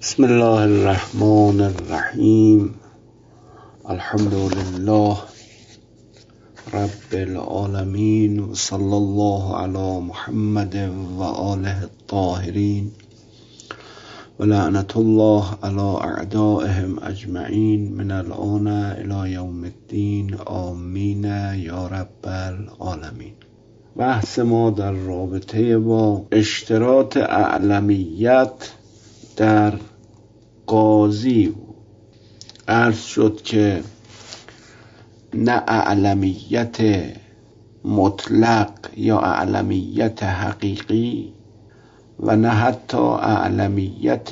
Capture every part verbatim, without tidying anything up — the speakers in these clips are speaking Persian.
بسم الله الرحمن الرحیم. الحمد لله رب العالمین و صلی الله علی محمد و آله الطاهرین و لعنت الله علی اعدائهم اجمعین من الآن الی یوم الدین. آمین یا رب العالمین. بحث ما در رابطه با اشتراط اعلمیت در قاضی عرض شد که نه اعلمیت مطلق یا اعلمیت حقیقی و نه حتی اعلمیت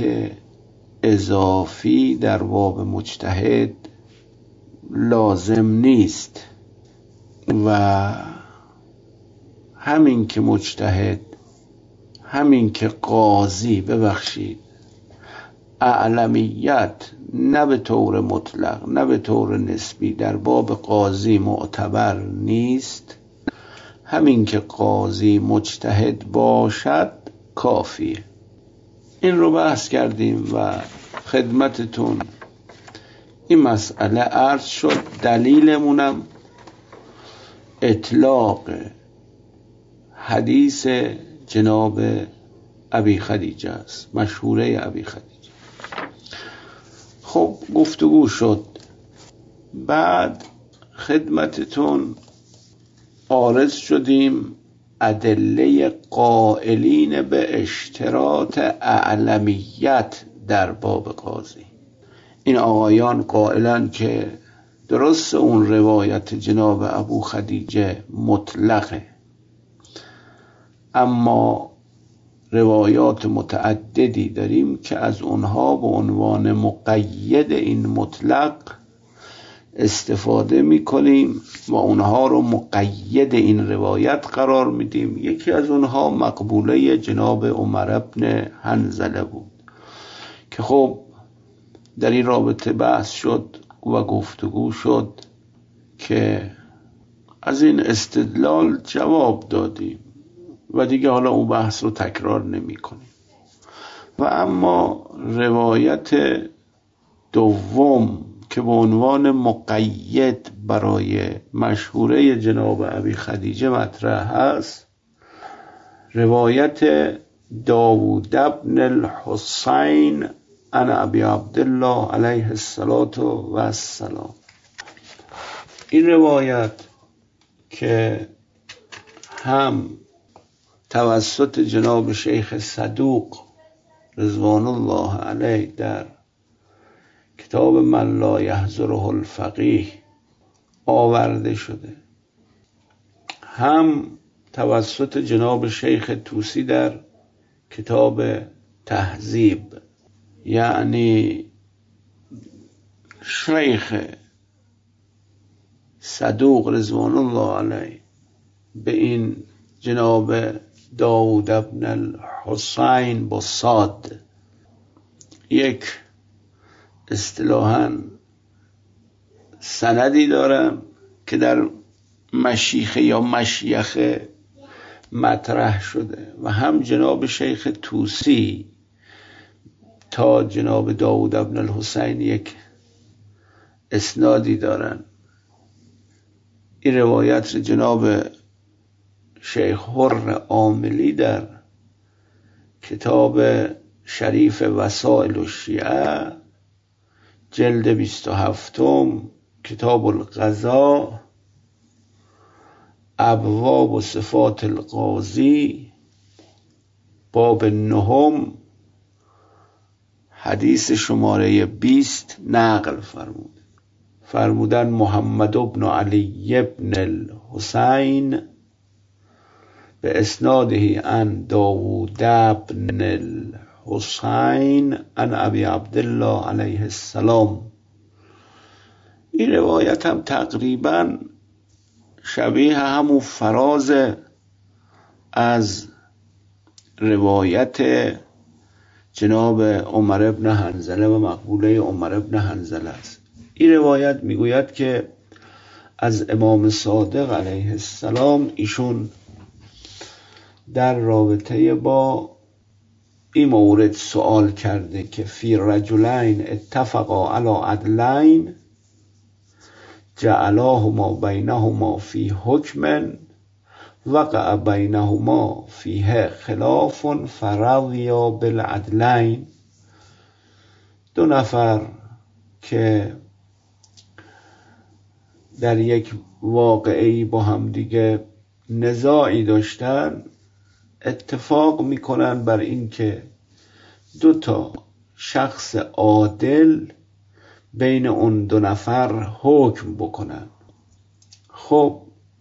اضافی در باب مجتهد لازم نیست و همین که مجتهد همین که قاضی ببخشید اعلمیت نه به طور مطلق نه به طور نسبی در باب قاضی معتبر نیست، همین که قاضی مجتهد باشد کافیه. این رو بحث کردیم و خدمتتون این مسئله عرض شد. دلیلمونم اطلاق حدیث جناب ابی خدیجه است، مشهوره ابی خدیجه. خب گفتگو شد. بعد خدمتتون عارض شدیم ادله قائلین به اشتراط اعلمیت در باب قاضی. این آقایان قائلن که درست اون روایت جناب ابو خدیجه مطلقه، اما روایات متعددی داریم که از اونها به عنوان مقید این مطلق استفاده میکنیم و اونها رو مقید این روایت قرار میدیم. یکی از اونها مقبوله جناب عمر بن حنظله بود که خب در این رابطه بحث شد و گفتگو شد که از این استدلال جواب دادیم و دیگه حالا اون بحث رو تکرار نمی کنیم. و اما روایت دوم که به عنوان مقید برای مشهوره جناب ابی خدیجه مطرح هست، روایت داوود بن الحسین عن ابی عبدالله علیه السلام. این روایت که هم توسط جناب شیخ صدوق رضوان الله علیه در کتاب من لا یحضره الفقیه آورده شده، هم توسط جناب شیخ طوسی در کتاب تهذیب، یعنی شیخ صدوق رضوان الله علیه به این جناب داوود بن الحسین با صاد یک اصطلاحاً سندی دارن که در مشیخه یا مشیخه مطرح شده و هم جناب شیخ طوسی تا جناب داوود بن الحسین یک اسنادی دارن. این روایت جناب شیخ حر عاملی در کتاب شریف وسائل الشیعه جلد بیست و هفتم کتاب القضاء ابواب و صفات القاضی باب نهم حدیث شماره بیست نقل فرمود. فرمودن محمد بن علی بن الحسین به اسناده عن داوود بن الحسین عن ابی عبدالله علیه السلام. این روایت هم تقریبا شبیه همون فراز از روایت جناب عمر بن حنظله و مقبوله عمر بن حنظله است. این روایت میگوید که از امام صادق علیه السلام ایشون در رابطه با این مورد سوال کرده که فی رجلین اتفقا علی عدلین جعلاهما بینهما فی حکم وقع بینهما فیه خلاف فرضیا بالعدلین. دو نفر که در یک واقعی با هم دیگه نزاعی داشتن اتفاق میکنن بر این که دو تا شخص عادل بین اون دو نفر حکم بکنن. خب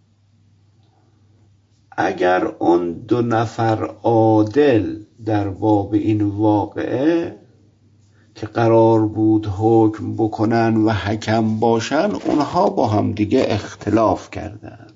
اگر اون دو نفر عادل در باب این واقعه که قرار بود حکم بکنن و حکم باشن، اونها با هم دیگه اختلاف کردن،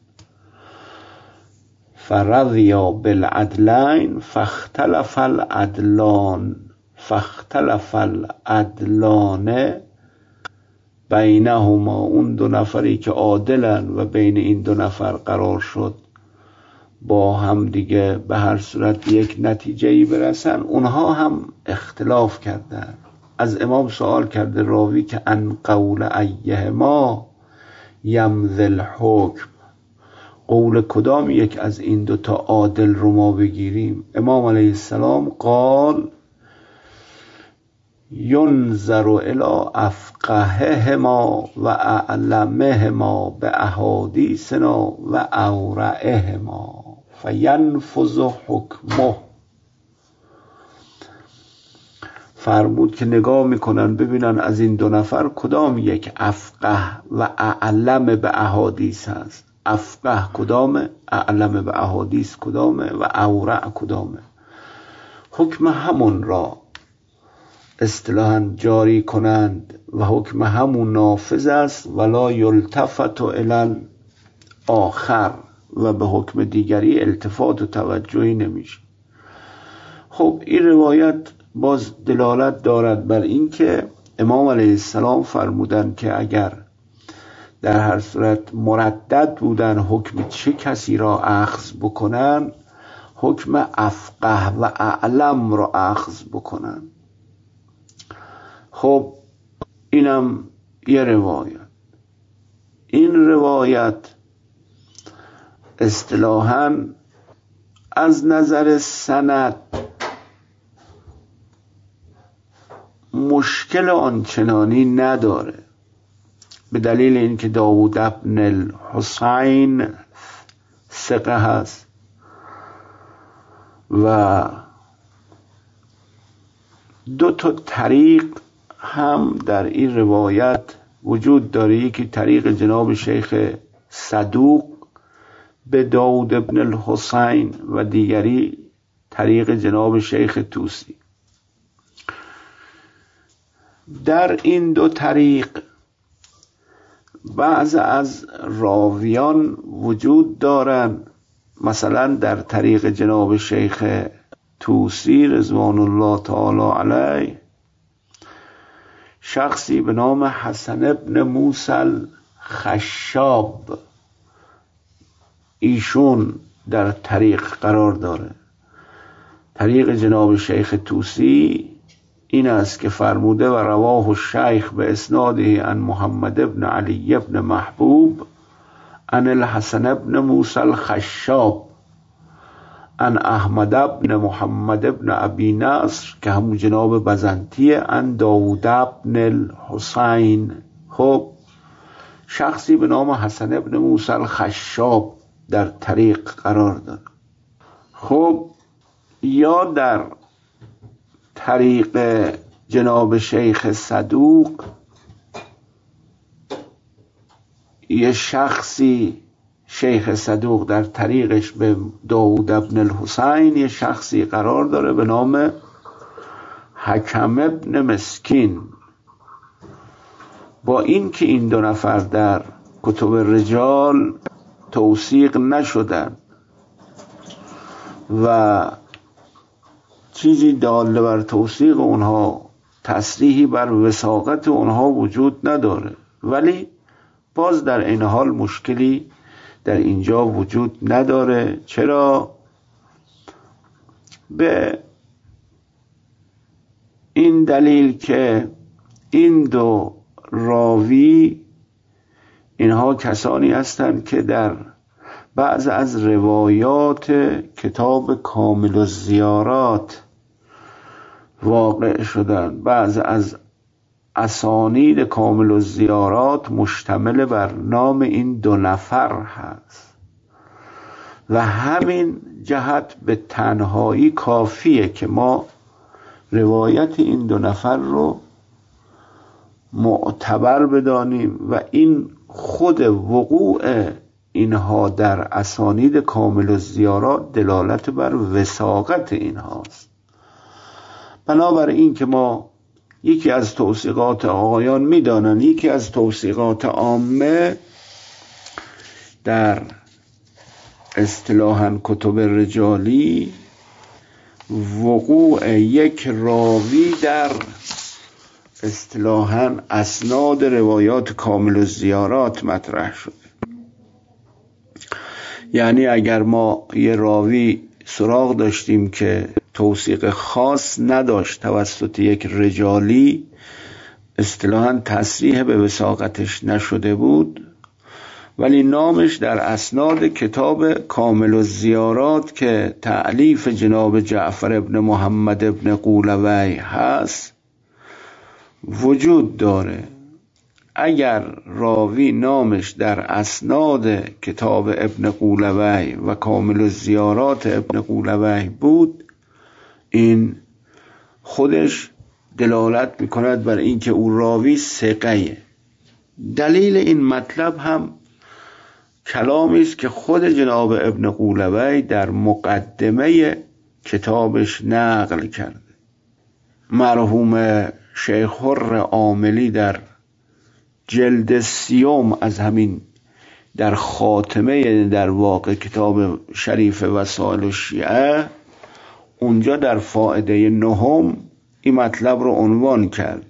فرضیا بالعدلین فاختلف العدلان فاختلف العدلان بینهما. اون دو نفری که عادلن و بین این دو نفر قرار شد با هم دیگه به هر صورت یک نتیجه‌ای برسن، اونها هم اختلاف کردن. از امام سوال کرده راوی که ان قول ایهما یمضی الحکم، قول کدام یک از این دوتا عادل رو ما بگیریم؟ امام علیه السلام قال ینظر الی افقههما و اعلمهما به احادیثنا و اورعهما فینفذ حکمه. فرمود که نگاه میکنن ببینن از این دو نفر کدام یک افقه و اعلم به احادیث هست. افقه کدامه، اعلم به احادیث کدامه و اورع کدامه. حکم همون را اصطلاحاً جاری کنند و حکم همون نافذ است ولا یلتفت الی آخر، و به حکم دیگری التفات و توجهی نمیشه. خب این روایت باز دلالت دارد بر این که امام علیه السلام فرمودند که اگر در هر صورت مردد بودن حکم چه کسی را اخذ بکنن، حکم افقه و اعلم را اخذ بکنن. خب اینم یه روایت. این روایت اصطلاحاً از نظر سند مشکل آنچنانی نداره، به دلیل اینکه داوود ابن الحسین ثقه هست و دو تا طریق هم در این روایت وجود داره. یکی طریق جناب شیخ صدوق به داوود ابن الحسین و دیگری طریق جناب شیخ طوسی. در این دو طریق بعض از راویان وجود دارن، مثلا در طریق جناب شیخ طوسی رضوان الله تعالی علیه شخصی به نام حسن ابن موسی خشاب، ایشون در طریق قرار داره. طریق جناب شیخ طوسی این است که فرموده و رواه الشیخ به اسناده عن محمد ابن علی ابن محبوب عن الحسن ابن موسی الخشاب عن احمد ابن محمد ابن ابی نصر که همون جناب بزنطیه عن داوود ابن الحسین. خب شخصی به نام حسن ابن موسی الخشاب در طریق قرار داره. خب یا در طریق جناب شیخ صدوق یه شخصی، شیخ صدوق در طریقش به داوود ابن الحسین یه شخصی قرار داره به نام حکم ابن مسکین. با این که این دو نفر در کتب رجال توثیق نشدن و چیزی داله بر توثیق اونها، تصریحی بر وثاقت اونها وجود نداره، ولی باز در این حال مشکلی در اینجا وجود نداره. چرا؟ به این دلیل که این دو راوی اینها کسانی هستند که در بعض از روایات کتاب کامل الزیارات واقع شدند. بعض از اسانید کامل الزیارات مشتمل بر نام این دو نفر هست و همین جهت به تنهایی کافیه که ما روایت این دو نفر رو معتبر بدانیم و این خود وقوع اینها در اسانید کامل الزیارات دلالت بر وثاقت اینهاست. بنابراین که ما یکی از توثیقات آقایان میدانند، یکی از توثیقات عامه در اصطلاحاً کتب رجالی وقوع یک راوی در اصطلاحاً اسناد روایات کامل الزیارات مطرح شده. یعنی اگر ما یه راوی سراغ داشتیم که توثیق خاص نداشت توسط یک رجالی، اصطلاحاً تصریح به وثاقتش نشده بود، ولی نامش در اسناد کتاب کامل الزیارات که تألیف جناب جعفر ابن محمد ابن قولوی هست وجود داره. اگر راوی نامش در اسناد کتاب ابن قولوی و کامل الزیارات ابن قولوی بود، این خودش دلالت میکند بر اینکه او راوی ثقه‌ایه. دلیل این مطلب هم کلامی است که خود جناب ابن قولوی در مقدمه کتابش نقل کرده. مرحوم شیخ حر عاملی در جلد سیوم از همین در خاتمه در واقع کتاب شریف وسائل الشیعه، اونجا در فائده نهم این مطلب رو عنوان کرد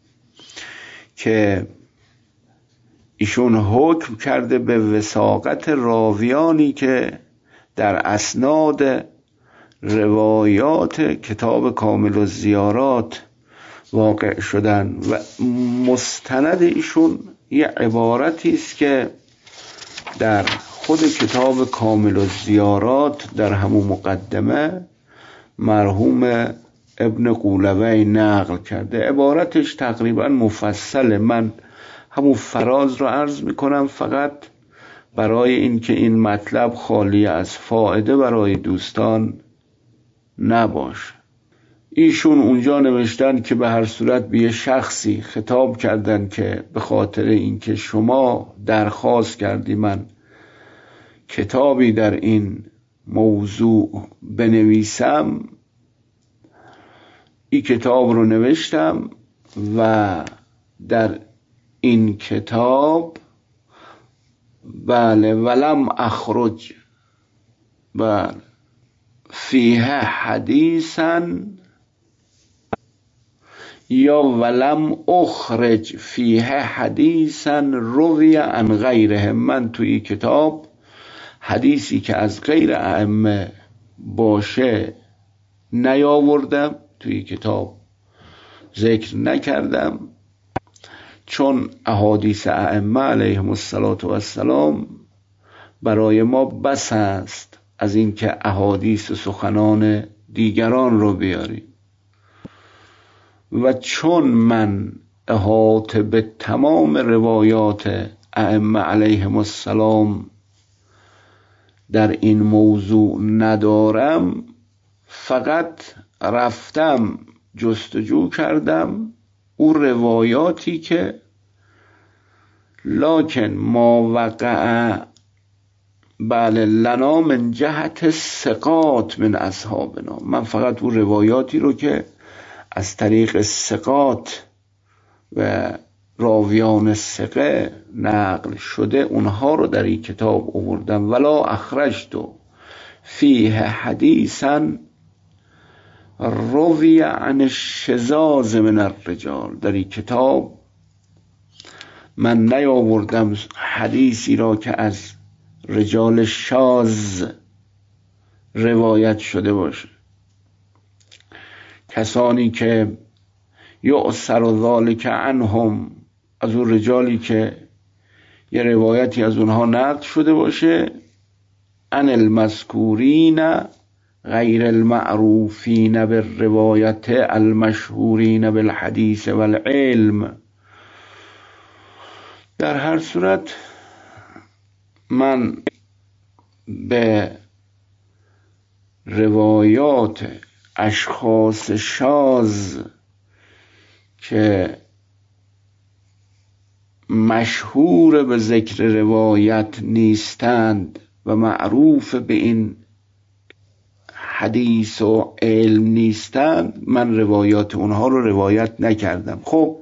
که ایشون حکم کرده به وثاقت راویانی که در اسناد روایات کتاب کامل الزیارات واقع شدن و مستند ایشون یه عبارتی است که در خود کتاب کامل الزیارات در همون مقدمه مرحوم ابن قولوی نقل کرده. عبارتش تقریبا مفصله، من همون فراز رو عرض میکنم فقط برای اینکه این مطلب خالی از فائده برای دوستان نباشه. ایشون اونجا نوشتن که به هر صورت به یه شخصی خطاب کردن که به خاطر اینکه شما درخواست کردی من کتابی در این موضوع بنویسم، این کتاب رو نوشتم و در این کتاب بله ولم اخرج بله فیه حدیثا یا ولم اخرج فیه حدیثا روی عن غیره. من توی کتاب حدیثی که از غیر ائمه باشه نیاوردم، توی کتاب ذکر نکردم، چون احادیث ائمه علیهم السلام برای ما بس است از اینکه احادیث سخنان دیگران رو بیاریم و چون من احاطه به تمام روایات ائمه علیهم السلام در این موضوع ندارم، فقط رفتم جستجو کردم او روایاتی که لکن ما وقع بله لنا من جهت ثقات من اصحابنا، من فقط او روایاتی رو که از طریق ثقات و راویان ثقه نقل شده اونها رو در این کتاب آوردم. ولا اخرجت فیه حدیثا روی عن الشذاذ من الرجال، در این کتاب من نیاوردم حدیثی را که از رجال شاذ روایت شده باشه، کسانی که یؤثر ذلک عنهم، از اون رجالی که یه روایتی از اونها نقل شده باشه، عن المذکورین غیر المعروفین بالروایت المشهورین بالحدیث والعلم. در هر صورت من به روایات اشخاص شاذ که مشهور به ذکر روایت نیستند و معروف به این حدیث و علم نیستند، من روایات اونها رو روایت نکردم. خب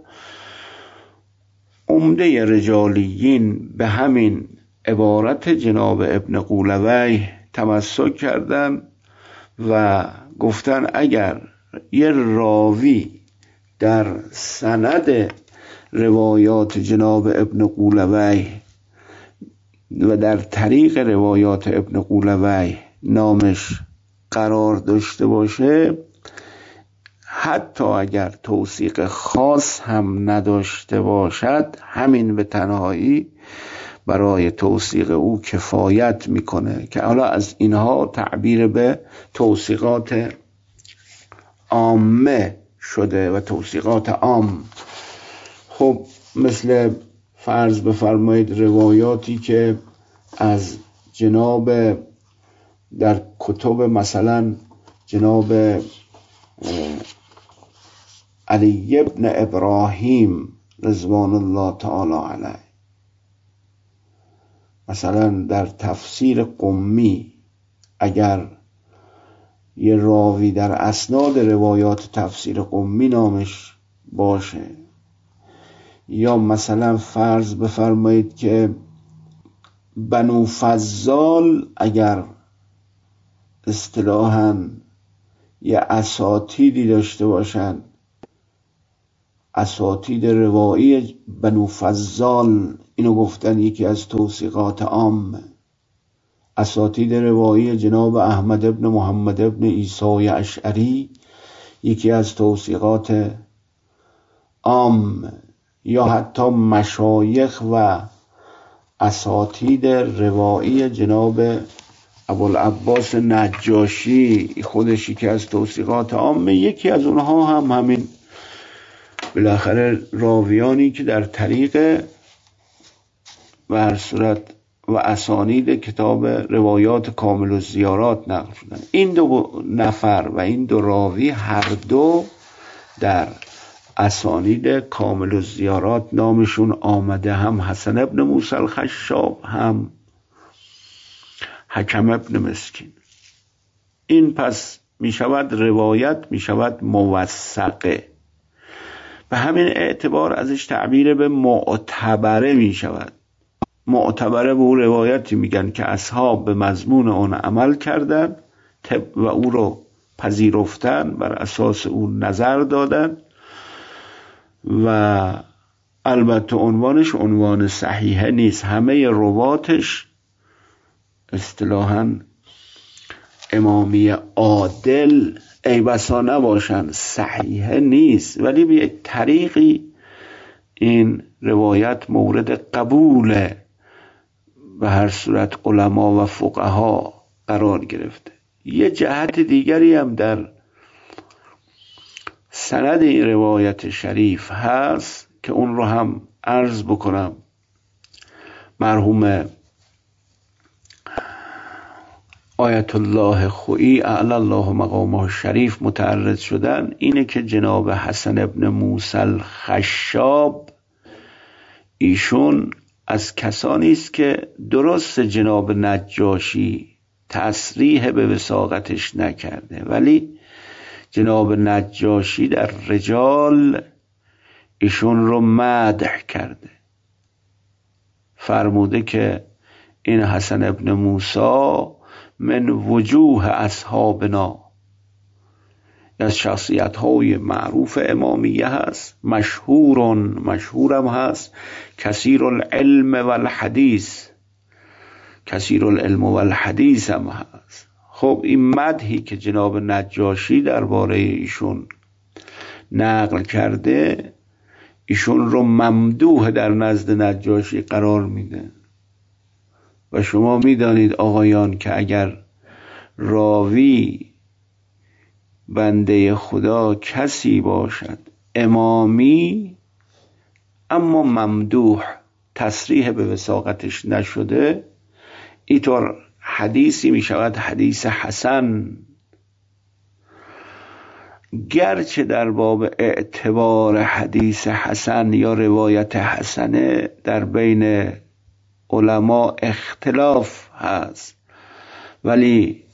عمده رجالیین به همین عبارت جناب ابن قولویه تمسک کردن و گفتن اگر یه راوی در سند روایات جناب ابن قولویه و در طریق روایات ابن قولویه نامش قرار داشته باشه، حتی اگر توثیق خاص هم نداشته باشد، همین به تنهایی برای توثیق او کفایت میکنه که حالا از اینها تعبیر به توثیقات عامه شده و توثیقات عام. خب مثل فرض بفرمایید روایاتی که از جناب در کتب مثلا جناب علی ابن ابراهیم رضوان الله تعالی علیه، مثلا در تفسیر قمی اگر یه راوی در اسناد روایات تفسیر قمی نامش باشه، یا مثلا فرض بفرمایید که بنو فضال اگر اصطلاحاً یه اساتیدی داشته باشن، اساتید روایی بنو فضال، اینو گفتن یکی از توثیقات عام. اساتید روایی جناب احمد ابن محمد ابن عیسی اشعری یکی از توثیقات عام، یا حتی مشایخ و اساتید روایی جناب ابوالعباس نجاشی خودشی که از توثیقات عامه. یکی از اونها هم همین بالاخره راویانی که در طریق و هر صورت و اسانید کتاب روایات کامل الزیارات نقل شدن. این دو نفر و این دو راوی هر دو در اسانید کامل الزیارات نامشون آمده، هم حسن ابن موسی الخشاب هم حکم ابن مسکین. این پس می شود روایت، می شود موثقه، به همین اعتبار ازش تعبیر به معتبره می شود. معتبره به اون روایتی میگن که اصحاب به مضمون اون عمل کردن و او رو پذیرفتن، بر اساس اون نظر دادن و البته عنوانش عنوان صحیحه نیست، همه رواتش اصطلاحاً امامی عادل ای بسا نباشن، صحیحه نیست، ولی به یک طریقی این روایت مورد قبول به هر صورت علما و فقها قرار گرفته. یه جهت دیگری هم در سند این روایت شریف هست که اون رو هم عرض بکنم. مرحوم آیت الله خویی اعلی الله مقامه شریف متعرض شدن، اینه که جناب حسن ابن موسی الخشاب ایشون از کسانی است که درست جناب نجاشی تصریح به وثاقتش نکرده، ولی جناب نجاشی در رجال ایشون رو مدح کرده، فرموده که این حسن ابن موسی من وجوه اصحابنا، از شخصیت های معروف امامیه هست، مشهورون مشهورم هست، کثیر العلم والحدیث، کثیر العلم والحدیث هم هست. خب این مدحی که جناب نجاشی درباره ایشون نقل کرده ایشون رو ممدوح در نزد نجاشی قرار میده. و شما میدانید آقایان که اگر راوی بنده خدا کسی باشد امامی اما ممدوح تصریح به وثاقتش نشده، اینطور حدیثی می شود حدیث حسن. گرچه در باب اعتبار حدیث حسن یا روایت حسنه در بین علما اختلاف هست، ولی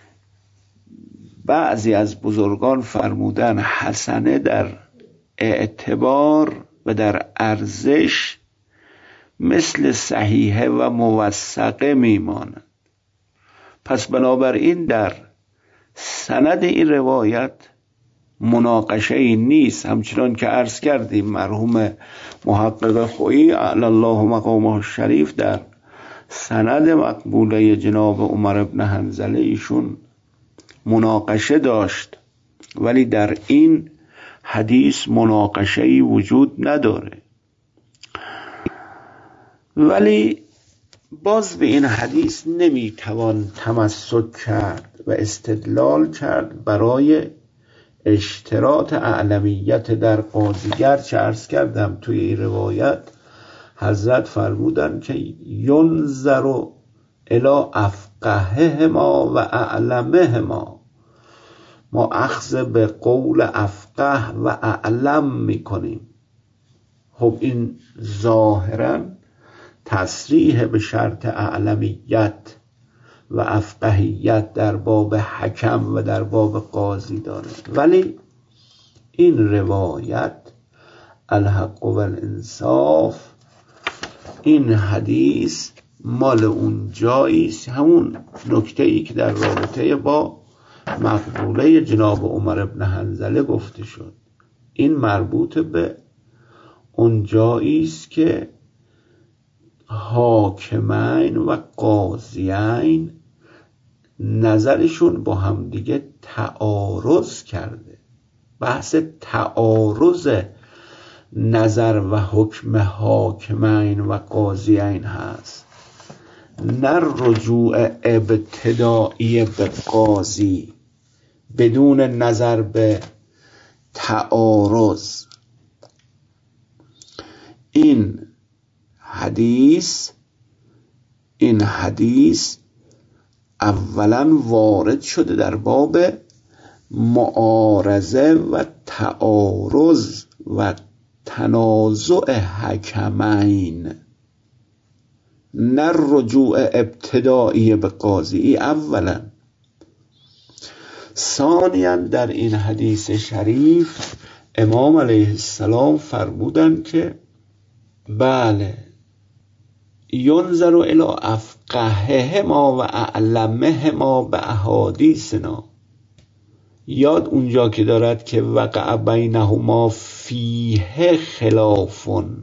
بعضی از بزرگان فرمودن حسنه در اعتبار و در ارزش مثل صحیحه و موثقه میماند. پس بنابراین در سند این روایت مناقشه ای نیست. همچنان که عرض کردیم مرحوم محقق خویی اعلی الله مقامه الشریف در سند مقبوله جناب عمر بن حنظله ایشون مناقشه داشت، ولی در این حدیث مناقشه ای وجود نداره. ولی باز به این حدیث نمیتوان تمسک کرد و استدلال کرد برای اشتراط اعلمیت در قاضی. گرچه عرض کردم توی این روایت حضرت فرمودن که ینظر الی افقههما و اعلمهما، ما اخذ به قول افقه و اعلم میکنیم. خب این ظاهرا تصریح به شرط اعلمیت و افقهیت در باب حکم و در باب قاضی داره، ولی این روایت الحق و الانصاف، این حدیث مال اون جاییست، همون نکته ای که در رابطه با مقبوله جناب عمر بن حنظله گفته شد، این مربوط به اون جاییست که حاکمین و قاضیین نظرشون با هم دیگه تعارض کرده. بحث تعارض نظر و حکم حاکمین و قاضیین هست، نه رجوع ابتدایی به قاضی بدون نظر به تعارض. این حدیث این حدیث اولا وارد شده در باب معارضه و تعارض و تنازع حکمین، نه رجوع ابتدایی به قاضی. اولا. ثانیا در این حدیث شریف امام علیه السلام فرمودند که بله ینظر الی افقههما و اعلمهما به احادیثنا. یاد اونجا که دارد که وقع بینهما فیه خلافون،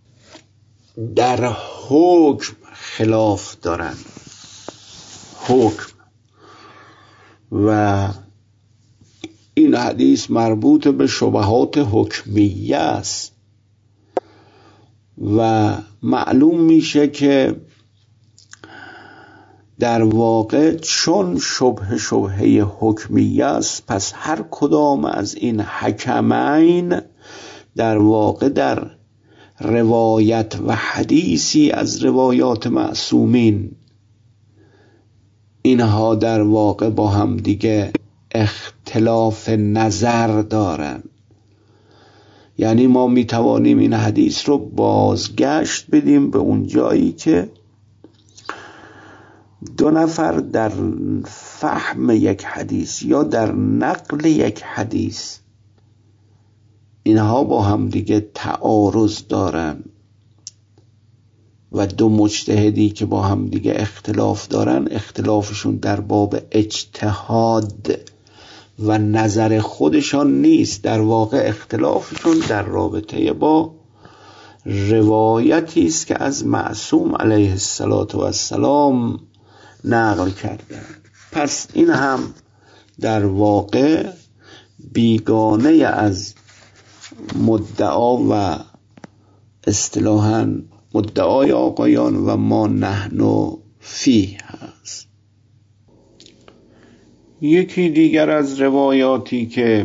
در حکم خلاف دارن، حکم. و این حدیث مربوط به شبهات حکمیه است و معلوم میشه که در واقع چون شبه شبهه حکمیه است، پس هر کدام از این حکمین در واقع در روایت و حدیثی از روایات معصومین، اینها در واقع با هم دیگه اختلاف نظر دارن. یعنی ما میتوانیم این حدیث رو بازگشت بدیم به اون جایی که دو نفر در فهم یک حدیث یا در نقل یک حدیث اینها با هم دیگه تعارض دارن و دو مجتهدی که با هم دیگه اختلاف دارن، اختلافشون در باب اجتهاد و نظر خودشان نیست، در واقع اختلافشون در رابطه با روایتی است که از معصوم علیه السلام نقل کردن. پس این هم در واقع بیگانه از مدعا و اصطلاحاً مدعای آقایان و ما نحن فیه هست. یکی دیگر از روایاتی که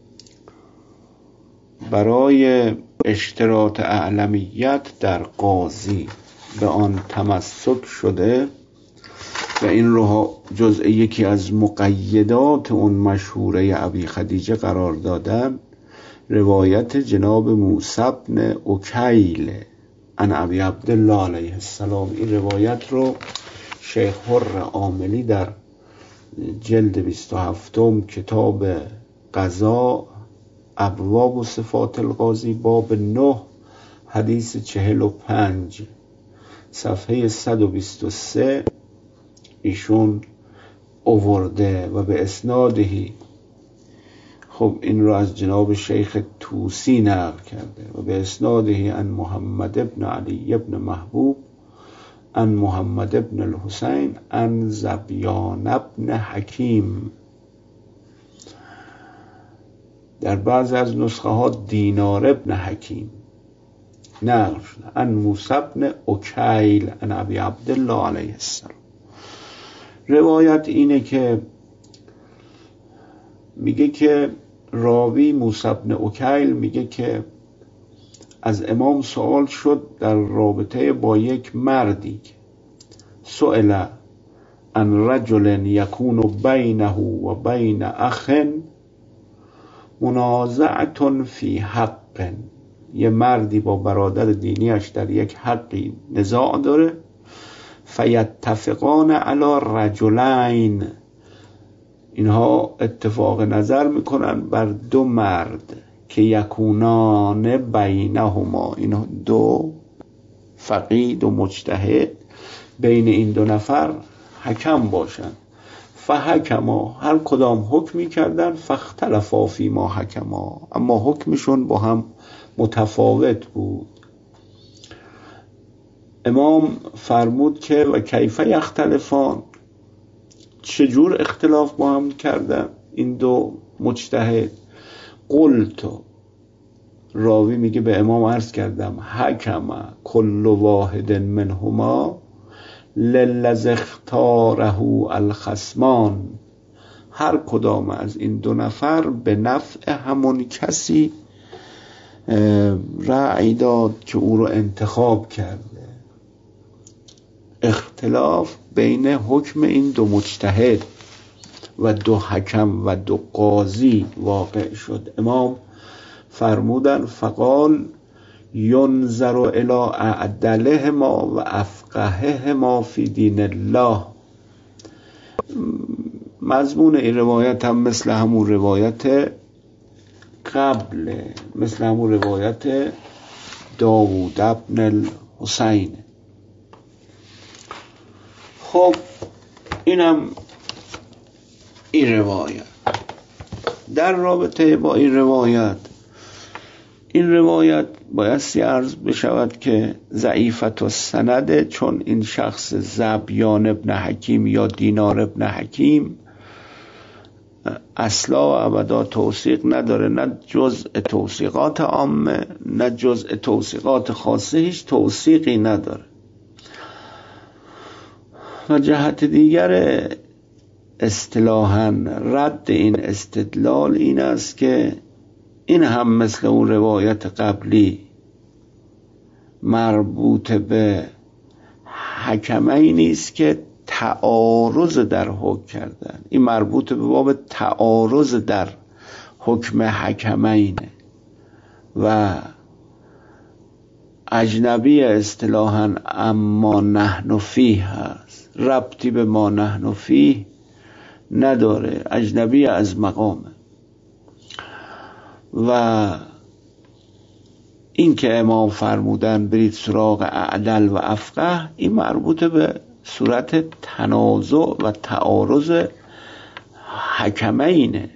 برای اشتراط اعلمیت در قاضی به آن تمسک شده و این رو جزء یکی از مقیدات اون مشهوره ابی خدیجه قرار دادن، روایت جناب موسی بن عکیل عن ابی عبدالله علیه السلام. این روایت رو شیخ حر عاملی در جلد بیست و هفتم کتاب قضا ابواب و صفات القاضی باب نه حدیث چهل و پنج صفحه صد و بیست و سه ایشون آورده و به اسنادهی، خب این رو از جناب شیخ توسی نقل کرده، و به اسنادهی عن محمد ابن علی ابن محبوب عن محمد ابن الحسین عن زبیان ابن حکیم. در بعض از نسخه ها دینار ابن حکیم نقل شده، عن موسی بن عکیل عن ابی عبدالله علیه السلام. روایت اینه که میگه که راوی موسی بن عکیل میگه که از امام سوال شد در رابطه با یک مردی، سئل عن رجل یکون بینه و بین اخ منازعه فی حق، یه مردی با برادر دینیش در یک حقی نزاع داره، فیتفقان علی رجلین، اینها اتفاق نظر میکنن بر دو مرد که یکونان بینهما، اینها دو فقید و مجتهد بین این دو نفر حکم باشن، فحکما، هر کدام حکمی کردن، فاختلفا فی ما حکما، اما حکمشون با هم متفاوت بود. امام فرمود که و کیف یختلفان، چجور اختلاف با هم کردن این دو مجتهد؟ قلت، راوی میگه به امام عرض کردم، حکم کل واحد منهما للذی اختاره الخصمان، هر کدام از این دو نفر به نفع همون کسی رأی داد که او رو انتخاب کرده. اختلاف بین حکم این دو مجتهد و دو حکم و دو قاضی واقع شد. امام فرمودن فقال ینظر الی اعدلهما و افقههما فی دین الله. مضمون این روایت هم مثل همون روایت قبل، مثل همون روایت داوود ابن الحسین. خب اینم این روایت. در رابطه با این روایت، این روایت بایستی عرض بشود که ضعیفت و سنده، چون این شخص زبیان ابن حکیم یا دینار ابن حکیم اصلا و ابدا توثیق نداره، نه جزء توثیقات عامه نه جزء توثیقات خاصه، هیچ توثیقی نداره. و جهت دیگر اصطلاحاً رد این استدلال این است که این هم مثل اون روایت قبلی مربوط به حکمین نیست که تعارض در حکم کردن، این مربوط به باب تعارض در حکم حکمینه و اجنبی اصطلاحاً اما نحن فیه هست، ربطی به ما نحن فیه نداره، اجنبی از مقامه. و این که امام فرمودن برید سراغ اعدل و افقه، این مربوط به صورت تنازع و تعارض حکمینه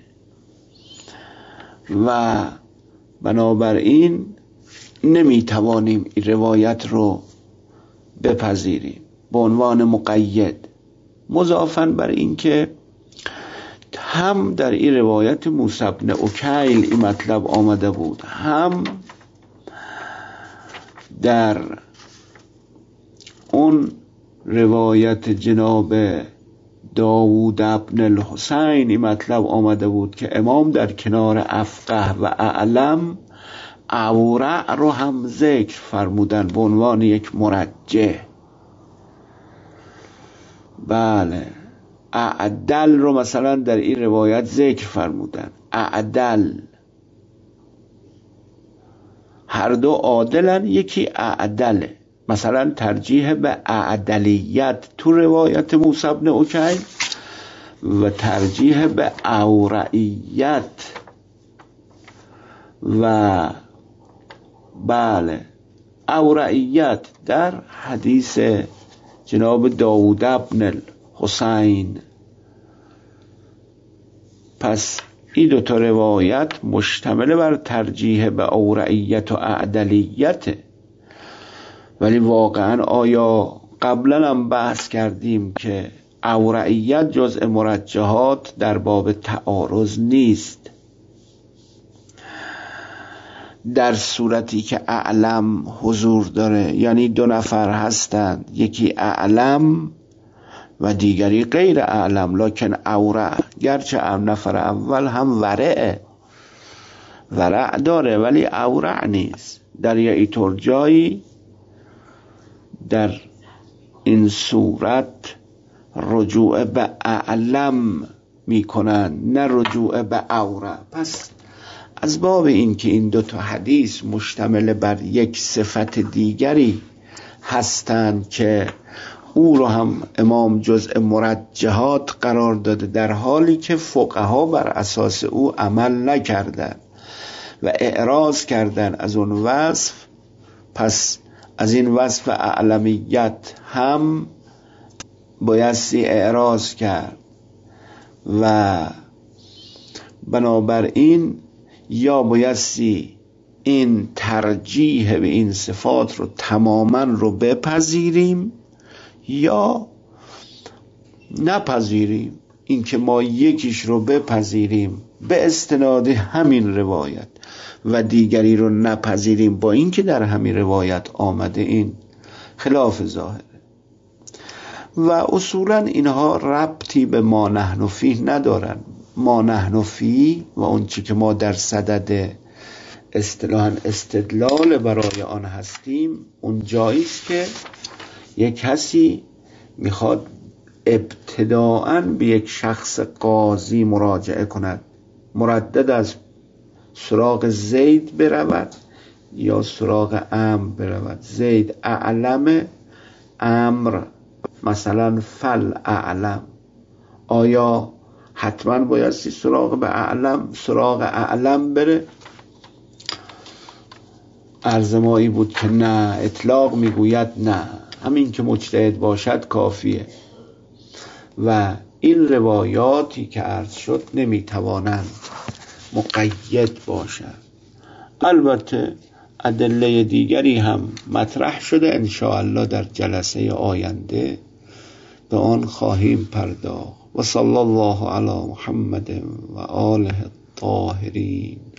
و بنابراین نمیتوانیم این روایت رو بپذیریم به عنوان مقید، مضافاً بر این که هم در این روایت موسی بن عکیل این مطلب آمده بود، هم در اون روایت جناب داوود ابن الحسین این مطلب آمده بود که امام در کنار افقه و اعلم اورع رو هم ذکر فرمودن به عنوان یک مرجح. بله، اعدل رو مثلا در این روایت ذکر فرمودن، اعدل، هر دو عادلن، یکی اعدله، مثلا ترجیح به اعدلیت تو روایت موسی بن عکیل و ترجیح به اورعیت. و بله، اورعیت در حدیث جناب داوود ابن الحسین. پس این دو تا روایت مشتمل بر ترجیح به اورعیت و اعدلیت. ولی واقعا آیا قبلا هم بحث کردیم که اورعیت جزء مرجحات در باب تعارض نیست، در صورتی که اعلم حضور داره، یعنی دو نفر هستند، یکی اعلم و دیگری غیر اعلم، لکن اورع گرچه ام نفر اول هم ورعه، ورع داره ولی اورع نیست. در یه ایطور جایی در این صورت رجوع به اعلم میکنن، نه رجوع به اورع. پس از باب این که این دو تا حدیث مشتمل بر یک صفت دیگری هستند که او رو هم امام جزء مرجحات قرار داده، در حالی که فقها بر اساس او عمل نکردن و اعراض کردن از اون وصف، پس از این وصف اعلمیت هم بایستی اعراض کرد و بنابراین یا بایستی این ترجیح به این صفات رو تماما رو بپذیریم یا نپذیریم. این که ما یکیش رو بپذیریم به استناد همین روایت و دیگری رو نپذیریم با این که در همین روایت آمده، این خلاف ظاهره. و اصولا اینها ربطی به ما نحن فیه ندارن. ما نحن فیه و اون چی که ما در صدد اصطلاحاً استدلال برای آن هستیم، اون جاییست که یک کسی میخواد ابتداءً به یک شخص قاضی مراجعه کند، مردد از سراغ زید برود یا سراغ امر برود. زید اعلم، امر مثلا فل اعلم، آیا حتما بایستی سراغ به اعلم سراغ اعلم بره؟ عرض مایی بود که نه، اطلاق میگوید نه، همین که مجتهد باشد کافیه. و این روایاتی که عرض شد نمیتوانند مقید باشد. البته ادله دیگری هم مطرح شده، انشاءالله در جلسه آینده به آن خواهیم پرداخت. و صلی الله علی محمد و آله الطاهرین.